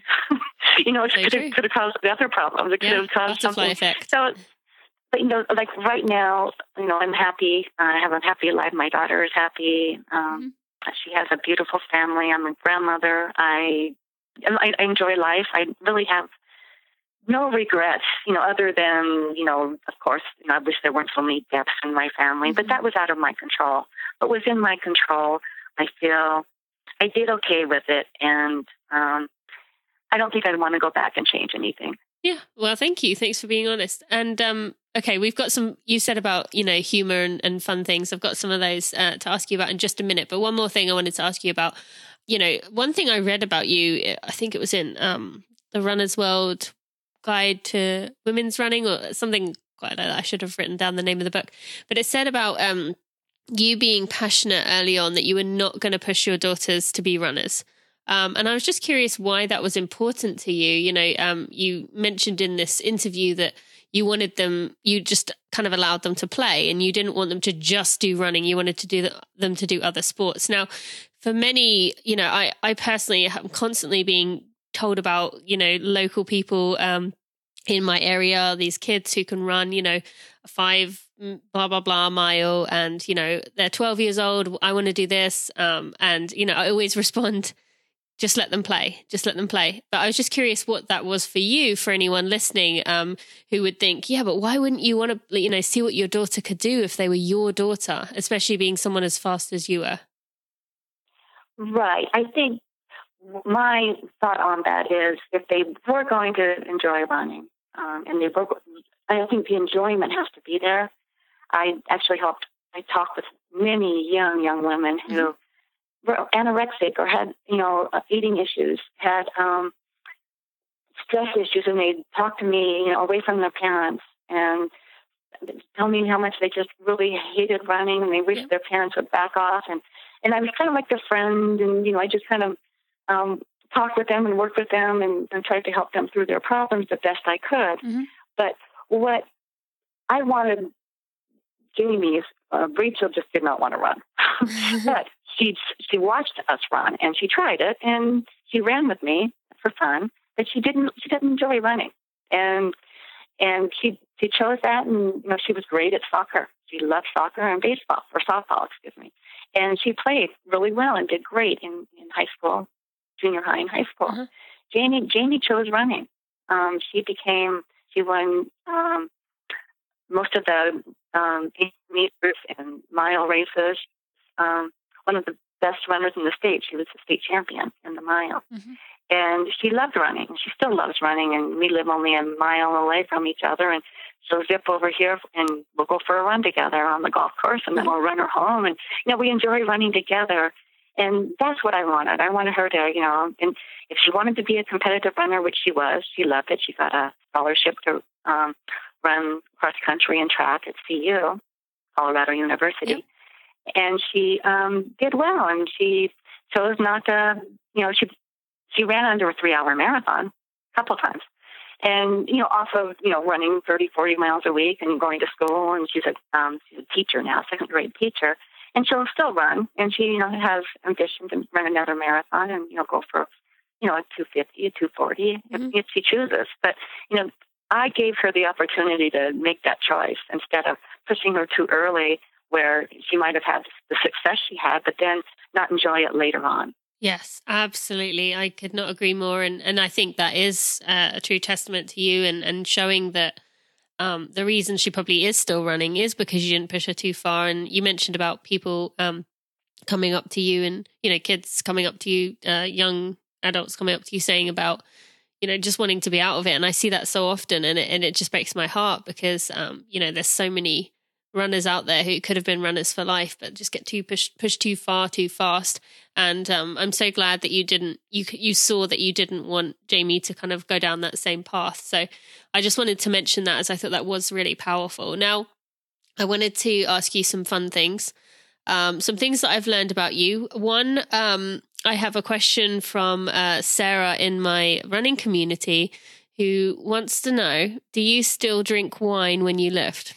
It could have caused the other problems. It could have caused something. Effect. So, but, like right now, I'm happy. I have a happy life. My daughter is happy. She has a beautiful family. I'm a grandmother. I enjoy life. I really have no regrets, other than, of course, I wish there weren't so many deaths in my family, but that was out of my control. But within my control, I feel I did okay with it. And I don't think I'd want to go back and change anything. Yeah. Well, thank you. Thanks for being honest. And okay, we've got some, you said about, humor and fun things. I've got some of those to ask you about in just a minute. But one more thing I wanted to ask you about, one thing I read about you, I think it was in the Runner's World Guide to Women's Running or something quite like that. I should have written down the name of the book. But it said about you being passionate early on that you were not going to push your daughters to be runners. And I was just curious why that was important to you. You mentioned in this interview that you wanted them, you just kind of allowed them to play and you didn't want them to just do running. You wanted to do them to do other sports. Now, for many, I personally am constantly being told about, local people in my area, these kids who can run, 5 blah, blah, blah mile and, they're 12 years old. I want to do this. And, I always respond, just let them play. Just let them play. But I was just curious what that was for you, for anyone listening who would think, yeah, but why wouldn't you want to, see what your daughter could do if they were your daughter, especially being someone as fast as you were? Right. I think my thought on that is if they were going to enjoy running, and they broke. I think the enjoyment has to be there. I talked with many young women who were anorexic or had, eating issues, had stress issues, and they'd talk to me, away from their parents, and tell me how much they just really hated running, and they wished their parents would back off. And I was kind of like their friend, and, I just kind of talked with them and worked with them and tried to help them through their problems the best I could. Mm-hmm. But what I wanted Jamie, Rachel just did not want to run. But she watched us run, and she tried it, and she ran with me for fun, but she didn't enjoy running. And she chose that, and she was great at soccer. She loved soccer and baseball, or softball, excuse me. And she played really well and did great in high school, junior high and high school. Uh-huh. Jamie chose running. She won most of the 8 meters and mile races. One of the best runners in the state. She was the state champion in the mile. Mm-hmm. And she loved running. She still loves running, and we live only a mile away from each other. And she'll zip over here, and we'll go for a run together on the golf course, and then we'll run her home. And, we enjoy running together. And that's what I wanted. I wanted her to, and if she wanted to be a competitive runner, which she was, she loved it. She got a scholarship to run cross country and track at CU, Colorado University. Yep. And she did well, and she chose not to, she ran under a 3-hour marathon a couple times. And, off of, running 30, 40 miles a week and going to school. And she's a teacher now, second grade teacher. And she'll still run. And she, has ambition to run another marathon and, go for, a 250, a 240 if she chooses. But, I gave her the opportunity to make that choice instead of pushing her too early, where she might have had the success she had, but then not enjoy it later on. Yes, absolutely. I could not agree more. And I think that is a true testament to you and showing that the reason she probably is still running is because you didn't push her too far. And you mentioned about people coming up to you and, kids coming up to you, young adults coming up to you saying about, just wanting to be out of it. And I see that so often, and it just breaks my heart because, there's so many runners out there who could have been runners for life, but just get pushed too far, too fast. And I'm so glad that you saw that you didn't want Jamie to kind of go down that same path. So I just wanted to mention that, as I thought that was really powerful. Now, I wanted to ask you some fun things, some things that I've learned about you. One, I have a question from Sarah in my running community who wants to know, do you still drink wine when you lift?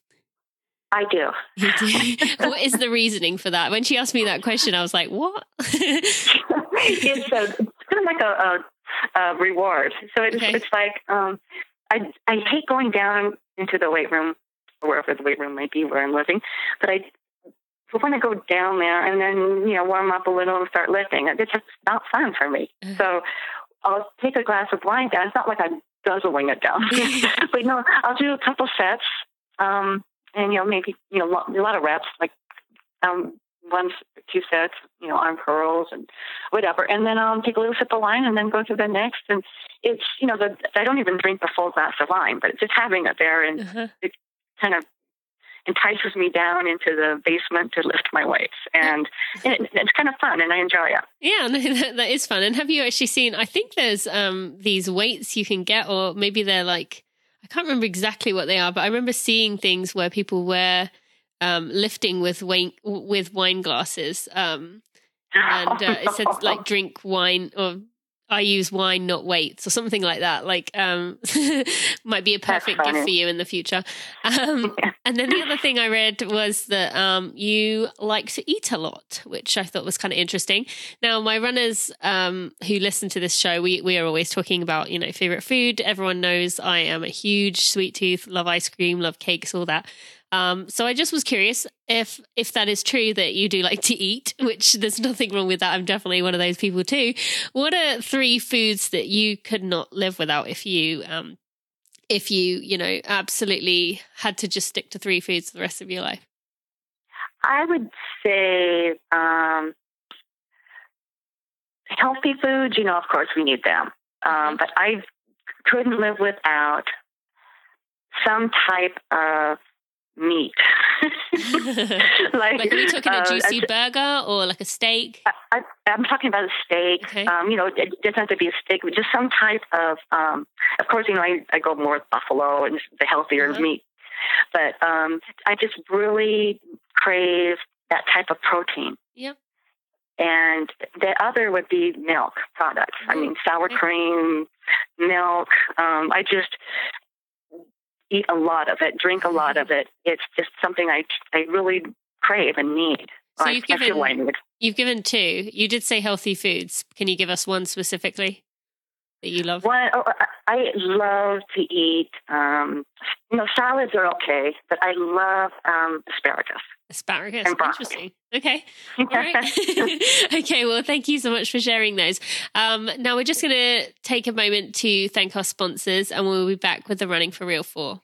I do. You do? What is the reasoning for that? When she asked me that question, I was like, what? It's kind of like a reward. So it's like, I hate going down into the weight room, or wherever the weight room might be where I'm living, but I want to go down there and then, warm up a little and start lifting. It's just not fun for me. So I'll take a glass of wine down. It's not like I'm guzzling it down, but I'll do a couple sets. And, maybe, a lot of reps, like 1, 2 sets, arm curls and whatever. And then I'll take a little sip of wine and then go to the next. And it's, I don't even drink the full glass of wine, but just having it there, and it kind of entices me down into the basement to lift my weights. And it's kind of fun, and I enjoy it. Yeah, that is fun. And have you actually seen, I think there's these weights you can get, or maybe they're like, I can't remember exactly what they are, but I remember seeing things where people were lifting with wine glasses. And it said like drink wine, or I use wine, not weights, or something like that. Like might be a perfect gift for you in the future. And then the other thing I read was that you like to eat a lot, which I thought was kind of interesting. Now, my runners who listen to this show, we are always talking about, favorite food. Everyone knows I am a huge sweet tooth, love ice cream, love cakes, all that. So I just was curious if that is true that you do like to eat, which there's nothing wrong with that. I'm definitely one of those people too. What are 3 foods that you could not live without if you absolutely had to just stick to 3 foods for the rest of your life? I would say healthy foods. Of course we need them, but I couldn't live without some type of meat. Like, are we talking a juicy burger or like a steak? I'm talking about a steak. Okay. It doesn't have to be a steak, but just some type of course, I go more with buffalo and the healthier meat. But I just really crave that type of protein. Yep. And the other would be milk products. I mean, sour cream, milk. I just eat a lot of it, drink a lot of it. It's just something I really crave and need. So you've given two. You did say healthy foods. Can you give us one specifically that you love? I love to eat, salads are okay, but I love asparagus. Asparagus, interesting. Okay. All right. Okay, well, thank you so much for sharing those. Now we're just going to take a moment to thank our sponsors, and we'll be back with the Running for Real 4.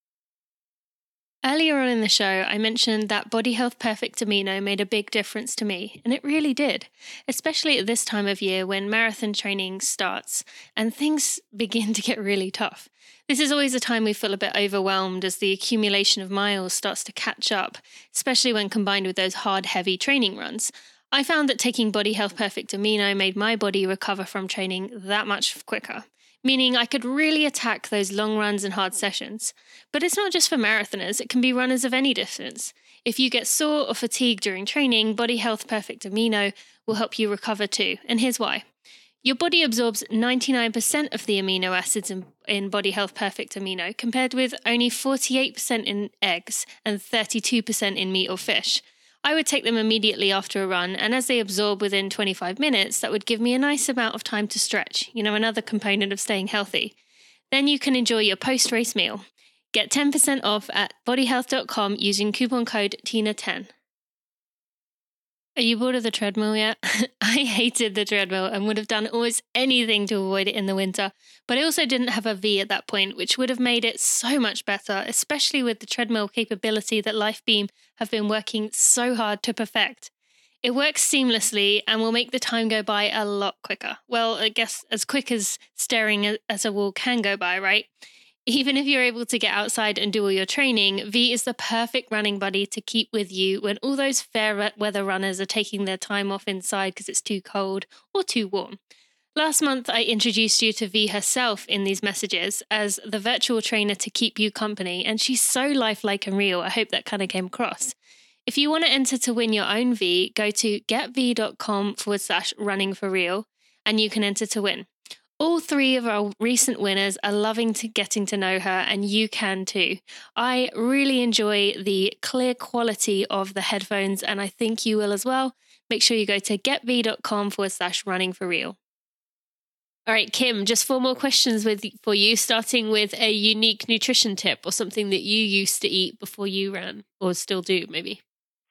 Earlier on in the show, I mentioned that Body Health Perfect Amino made a big difference to me, and it really did, especially at this time of year when marathon training starts and things begin to get really tough. This is always a time we feel a bit overwhelmed as the accumulation of miles starts to catch up, especially when combined with those hard, heavy training runs. I found that taking Body Health Perfect Amino made my body recover from training that much quicker, meaning I could really attack those long runs and hard sessions. But it's not just for marathoners, it can be runners of any distance. If you get sore or fatigued during training, Body Health Perfect Amino will help you recover too, and here's why. Your body absorbs 99% of the amino acids in Body Health Perfect Amino, compared with only 48% in eggs and 32% in meat or fish. I would take them immediately after a run, and as they absorb within 25 minutes, that would give me a nice amount of time to stretch, another component of staying healthy. Then you can enjoy your post-race meal. Get 10% off at bodyhealth.com using coupon code TINA10. Are you bored of the treadmill yet? I hated the treadmill and would have done almost anything to avoid it in the winter, but I also didn't have a V at that point, which would have made it so much better, especially with the treadmill capability that LifeBeam have been working so hard to perfect. It works seamlessly and will make the time go by a lot quicker. Well, I guess as quick as staring at a wall can go by, right? Even if you're able to get outside and do all your training, V is the perfect running buddy to keep with you when all those fair weather runners are taking their time off inside because it's too cold or too warm. Last month, I introduced you to V herself in these messages as the virtual trainer to keep you company, and she's so lifelike and real. I hope that kind of came across. If you want to enter to win your own V, go to getv.com/runningforreal, and you can enter to win. All three of our recent winners are loving getting to know her, and you can too. I really enjoy the clear quality of the headphones, and I think you will as well. Make sure you go to getv.com/runningforreal. All right, Kim, just 4 more questions for you, starting with a unique nutrition tip or something that you used to eat before you ran, or still do, maybe.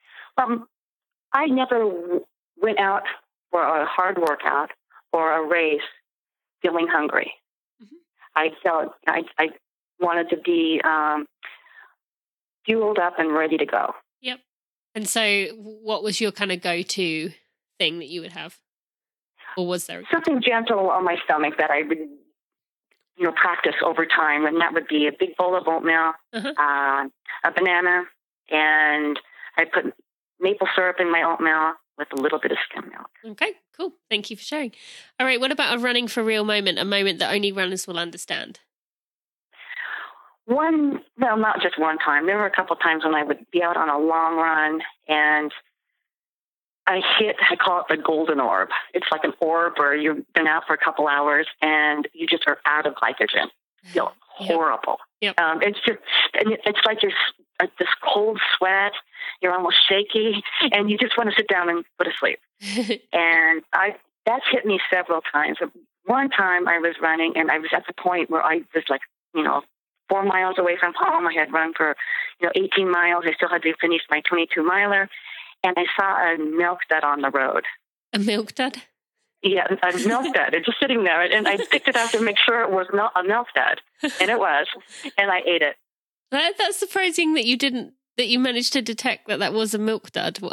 I never went out for a hard workout or a race feeling hungry. Mm-hmm. I felt I wanted to be fueled up and ready to go. Yep. And so what was your kind of go-to thing that you would have? Or was there something gentle on my stomach that I would practice over time, and that would be a big bowl of oatmeal, a banana, and I put maple syrup in my oatmeal with a little bit of skim milk. Okay, cool. Thank you for sharing. All right, what about a running for real moment, a moment that only runners will understand? Not just one time. There were a couple times when I would be out on a long run and I call it the golden orb. It's like an orb where you've been out for a couple hours and you just are out of glycogen. You feel horrible. Yep. It's like you're this cold sweat. You're almost shaky, and you just want to sit down and go to sleep. And that's hit me several times. One time I was running, and I was at the point where I was 4 miles away from home. I had run for 18 miles. I still had to finish my 22-miler, and I saw a milk dud on the road. A milk dud? Yeah, a milk dud. It's just sitting there, and I picked it up to make sure it was not a milk dud, and it was, and I ate it. That's surprising that you didn't that you managed to detect that was a milk dud. It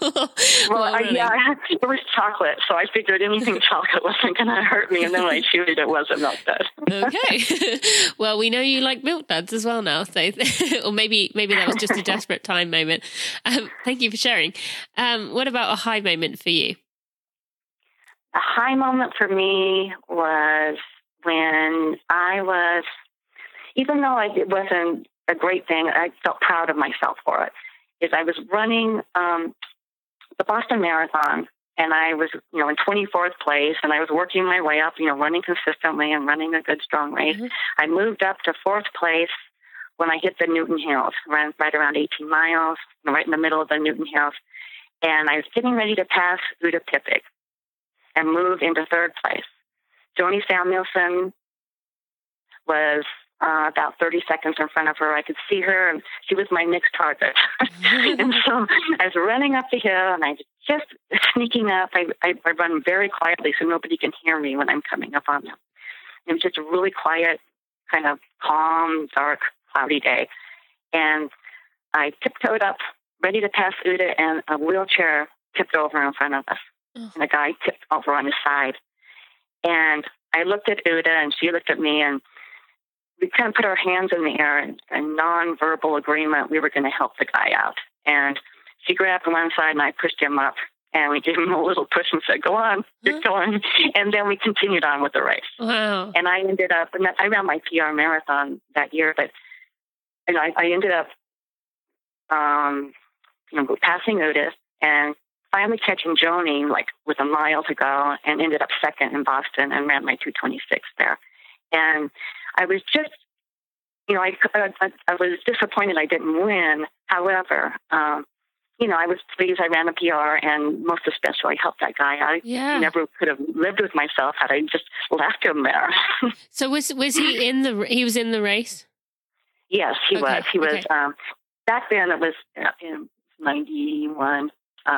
was chocolate, so I figured anything chocolate wasn't going to hurt me, and then when I chewed it, it was a milk dud. Okay. Well, we know you like milk duds as well now, so or maybe that was just a desperate time moment. Thank you for sharing. What about a high moment for you? A high moment for me was when I was, even though it wasn't a great thing, I felt proud of myself for it, is I was running the Boston Marathon, and I was, in 24th place, and I was working my way up, running consistently and running a good, strong race. Mm-hmm. I moved up to 4th place when I hit the Newton Hills, ran right around 18 miles, right in the middle of the Newton Hills, and I was getting ready to pass Uta Pippig and move into 3rd place. Joni Samuelson was about 30 seconds in front of her. I could see her, and she was my next target. And so I was running up the hill, and I was just sneaking up. I run very quietly so nobody can hear me when I'm coming up on them. It was just a really quiet, kind of calm, dark, cloudy day. And I tiptoed up, ready to pass Uta, and a wheelchair tipped over in front of us. And a guy tipped over on his side. And I looked at Uta, and she looked at me, and we kind of put our hands in the air in a non-verbal agreement we were going to help the guy out. And she grabbed one side, and I pushed him up, and we gave him a little push and said, "Go on, keep going." And then we continued on with the race. Wow. And I ended up, and I ran my PR marathon that year, but I ended up, passing Uta and finally catching Joni, with a mile to go, and ended up 2nd in Boston and ran my 2:26 there. And I was just, I was disappointed I didn't win. However, I was pleased I ran a PR, and most especially helped that guy. I never could have lived with myself had I just left him there. So was he he was in the race? Yes, he was. He was, back then it was in 91.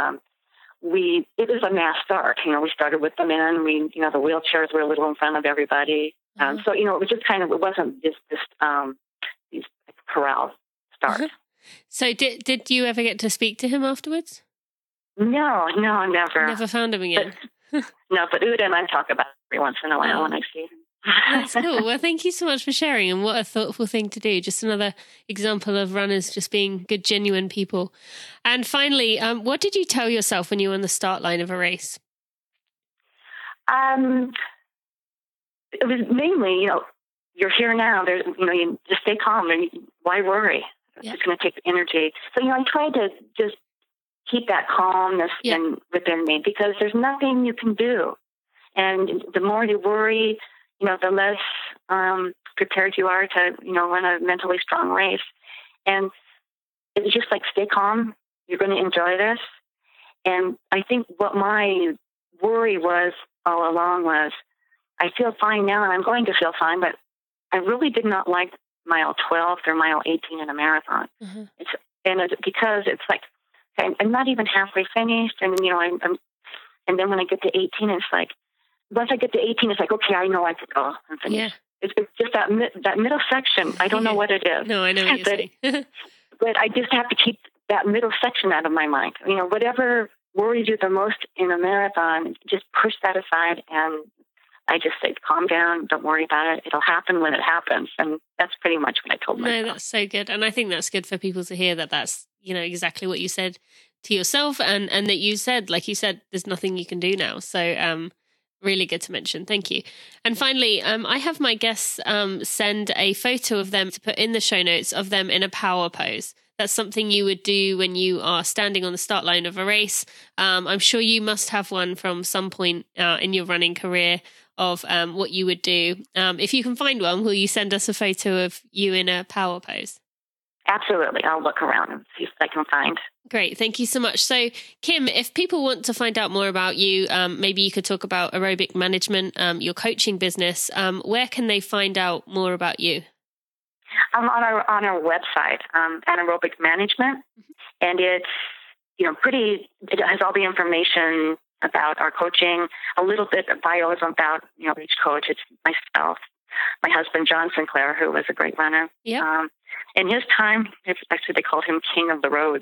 It was a mass start. We started with the men. The wheelchairs were a little in front of everybody. So, it was just it wasn't just these corral start. So did you ever get to speak to him afterwards? No, never. Never found him again? But Uta and I talk about it every once in a while when I see him. That's cool. Well, thank you so much for sharing, and what a thoughtful thing to do. Just another example of runners just being good, genuine people. And finally, what did you tell yourself when you were on the start line of a race? It was mainly, you're here now. There's, you just stay calm and why worry? Yeah. It's going to take energy. So, I tried to just keep that calmness within me, because there's nothing you can do. And the more you worry, the less prepared you are to, run a mentally strong race. And it's just stay calm. You're going to enjoy this. And I think what my worry was all along was, I feel fine now, and I'm going to feel fine, but I really did not like mile 12 or mile 18 in a marathon. Mm-hmm. Because it's I'm not even halfway finished, and and then when I get to 18, it's once I get to 18, it's okay, I know I could go and finish. Yeah. It's just that middle section. I don't know what it is. No, I know what you're saying. But I just have to keep that middle section out of my mind. Whatever worries you the most in a marathon, just push that aside, and I just say, calm down, don't worry about it. It'll happen when it happens. And that's pretty much what I told myself. No, that's so good. And I think that's good for people to hear that's, exactly what you said to yourself, and that you said, like you said, there's nothing you can do now. So really good to mention. Thank you. And finally, I have my guests send a photo of them to put in the show notes of them in a power pose. That's something you would do when you are standing on the start line of a race. I'm sure you must have one from some point in your running career of what you would do. If you can find one, will you send us a photo of you in a power pose? Absolutely. I'll look around and see if I can find. Great. Thank you so much. So, Kim, if people want to find out more about you, maybe you could talk about aerobic management, your coaching business. Where can they find out more about you? I'm on our website, Anaerobic Management, and it's it has all the information about our coaching, a little bit of bios about each coach. It's myself, my husband, John Sinclair, who was a great runner. Yeah. In his time, actually they called him King of the Roads.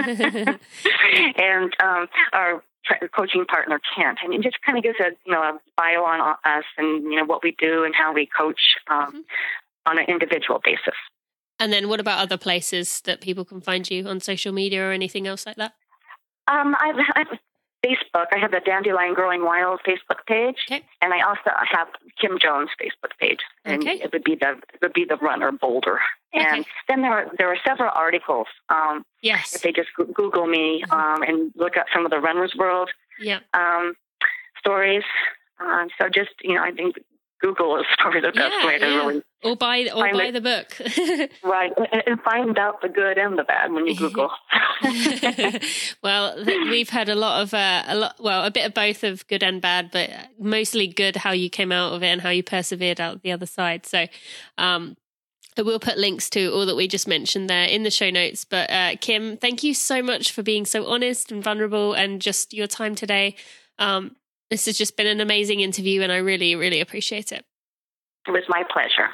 And our coaching partner, Kent. And it just kind of gives a bio on us and, what we do and how we coach on an individual basis. And then what about other places that people can find you on social media or anything else like that? I've Facebook. I have the Dandelion Growing Wild Facebook page, and I also have Kim Jones' Facebook page, and it would be the Runner Boulder. And then there are several articles. Yes, if they just Google me and look at some of the Runner's World stories. So just I think Google is probably the best way to really or buy the book. Right, and find out the good and the bad when you Google. Well, we've had a bit of both of good and bad, but mostly good, how you came out of it and how you persevered out the other side. So we'll put links to all that we just mentioned there in the show notes. But Kim, thank you so much for being so honest and vulnerable and just your time today. This has just been an amazing interview, and I really, really appreciate it. It was my pleasure.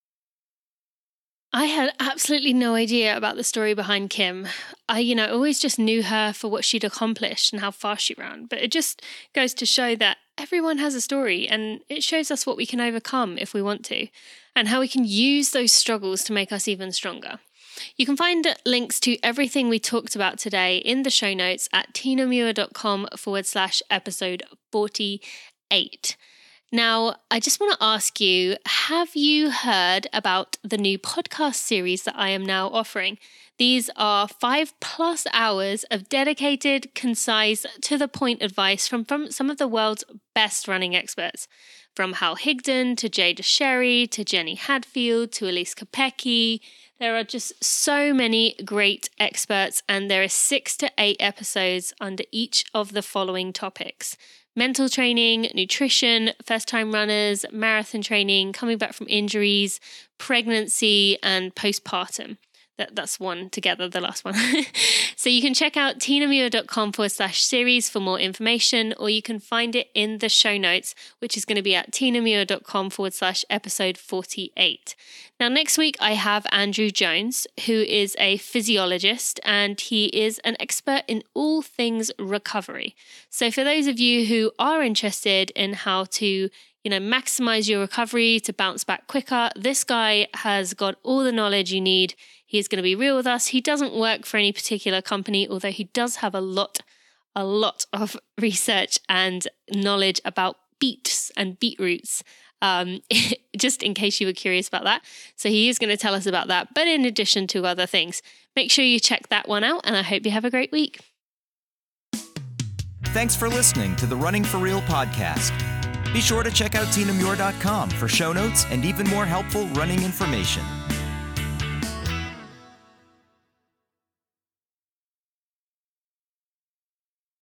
I had absolutely no idea about the story behind Kim. I always just knew her for what she'd accomplished and how fast she ran. But it just goes to show that everyone has a story, and it shows us what we can overcome if we want to, and how we can use those struggles to make us even stronger. You can find links to everything we talked about today in the show notes at tinamuir.com/episode 48. Now, I just want to ask you, have you heard about the new podcast series that I am now offering? These are 5+ hours of dedicated, concise, to-the-point advice from some of the world's best running experts. From Hal Higdon to Jay Deshary to Jenny Hadfield to Elise Kopecky. There are just so many great experts, and there are 6 to 8 episodes under each of the following topics: mental training, nutrition, first-time runners, marathon training, coming back from injuries, pregnancy, and postpartum. That's one together, the last one. So you can check out tinamuir.com/series for more information, or you can find it in the show notes, which is going to be at tinamuir.com/episode 48. Now, next week, I have Andrew Jones, who is a physiologist, and he is an expert in all things recovery. So for those of you who are interested in how to maximize your recovery to bounce back quicker, this guy has got all the knowledge you need. He's going to be real with us. He doesn't work for any particular company, although he does have a lot of research and knowledge about beets and beetroots, just in case you were curious about that. So he is going to tell us about that, but in addition to other things. Make sure you check that one out, and I hope you have a great week. Thanks for listening to the Running for Real podcast. Be sure to check out tinamuir.com for show notes and even more helpful running information.